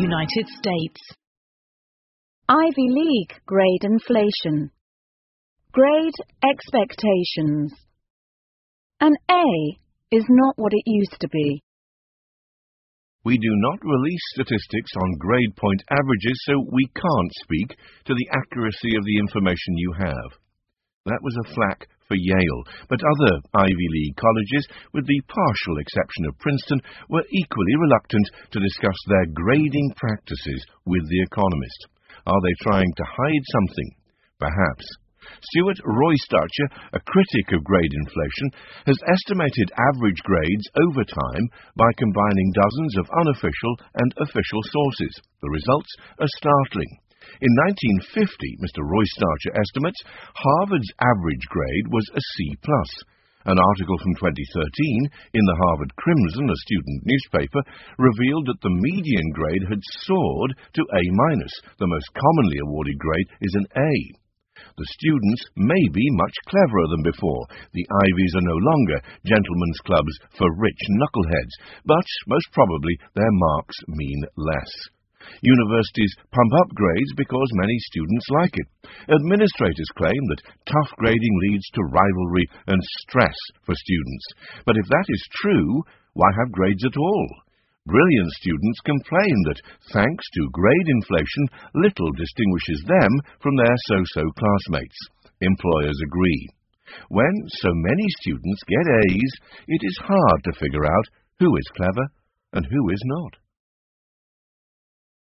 United States. Ivy League grade inflation. Grade expectations. An A is not what it used to be. We do not release statistics on grade point averages, so we can't speak to the accuracy of the information you have. That was a flack for Yale, but other Ivy League colleges, with the partial exception of Princeton, were equally reluctant to discuss their grading practices with The Economist. Are they trying to hide something? Perhaps. Stuart Roystacher, a critic of grade inflation, has estimated average grades over time by combining dozens of unofficial and official sources. The results are startling. In 1950, Mr. Roystacher estimates Harvard's average grade was a C+. An article from 2013 in the Harvard Crimson, a student newspaper, revealed that the median grade had soared to A-. The most commonly awarded grade is an A. The students may be much cleverer than before. The Ivies are no longer gentlemen's clubs for rich knuckleheads, but most probably their marks mean less. Universities pump up grades because many students like it. Administrators claim that tough grading leads to rivalry and stress for students. But if that is true, why have grades at all? Brilliant students complain that, thanks to grade inflation, little distinguishes them from their so-so classmates. Employers agree. When so many students get A's, it is hard to figure out who is clever and who is not.